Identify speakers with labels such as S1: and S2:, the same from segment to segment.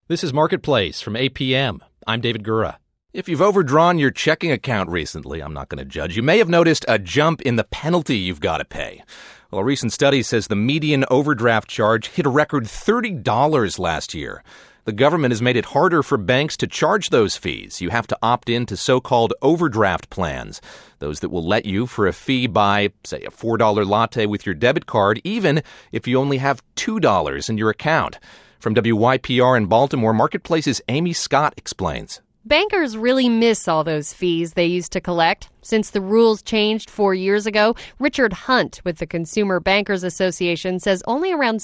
S1: This is Marketplace from APM. I'm David Gura.
S2: If you've overdrawn your checking account recently, I'm not going to judge. You may have noticed a jump in the penalty you've got to pay. Well, a recent study says the median overdraft charge hit a record $30 last year. The government has made it harder for banks to charge those fees. You have to opt in to so-called overdraft plans, those that will let you, for a fee, buy, say, a $4 latte with your debit card, even if you only have $2 in your account. From WYPR in Baltimore, Marketplace's Amy Scott explains.
S3: Bankers really miss all those fees they used to collect. Since the rules changed 4 years ago, Richard Hunt with the Consumer Bankers Association says only around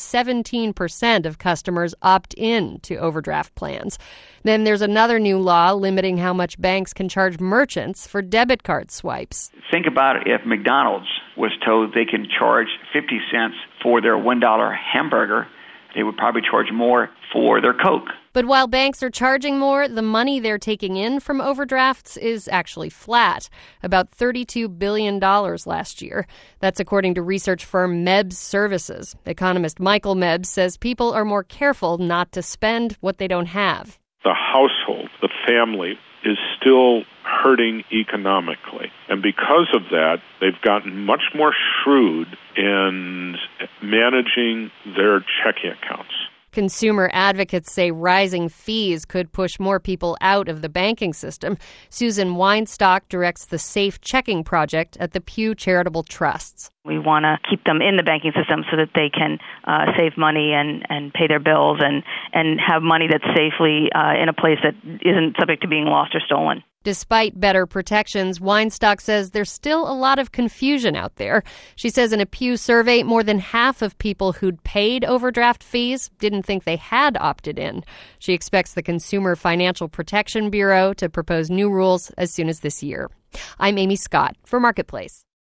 S3: 17% of customers opt in to overdraft plans. Then there's another new law limiting how much banks can charge merchants for debit card swipes.
S4: Think about if McDonald's was told they can charge 50 cents for their $1 hamburger. They would probably charge more for their Coke.
S3: But while banks are charging more, the money they're taking in from overdrafts is actually flat, about $32 billion last year. That's according to research firm Mebs Services. Economist Michael Mebs says people are more careful not to spend what they don't have.
S5: The household, the family, is still hurting economically. And because of that, they've gotten much more shrewd in managing their checking accounts.
S3: Consumer advocates say rising fees could push more people out of the banking system. Susan Weinstock directs the Safe Checking Project at the Pew Charitable Trusts.
S6: We want to keep them in the banking system so that they can save money and pay their bills and have money that's safely in a place that isn't subject to being lost or stolen.
S3: Despite better protections, Weinstock says there's still a lot of confusion out there. She says in a Pew survey, more than half of people who'd paid overdraft fees didn't think they had opted in. She expects the Consumer Financial Protection Bureau to propose new rules as soon as this year. I'm Amy Scott for Marketplace.